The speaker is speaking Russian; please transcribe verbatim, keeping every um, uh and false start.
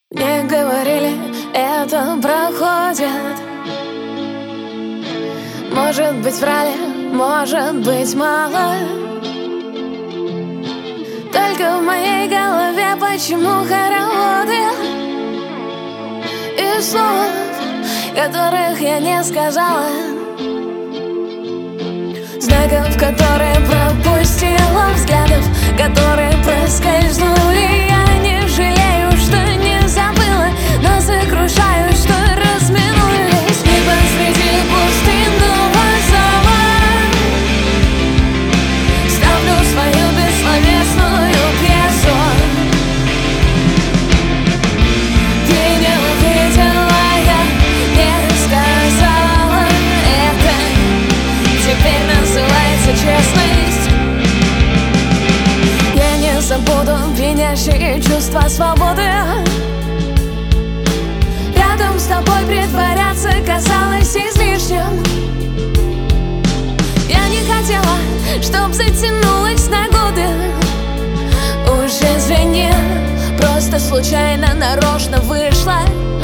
Мне говорили, это проходит. Может быть, врали, может быть, мало. Только в моей голове почему хороводы и слов, которых я не сказала, знаков, которые пропустила, взглядов, которые проскользнули. Я не жалею, что не забыла, но сокрушаю, что разминулись. Не посреди пустынного зала ставлю свою бессловесную пьесу. Ты не увидела, я не сказала. Это теперь называется честность. Я не забуду пьянящие чувства свободы. Рядом с тобой притворяться казалось излишним. Я не хотела, чтоб затянулось на годы. Уж извини, просто случайно, нарочно вышло.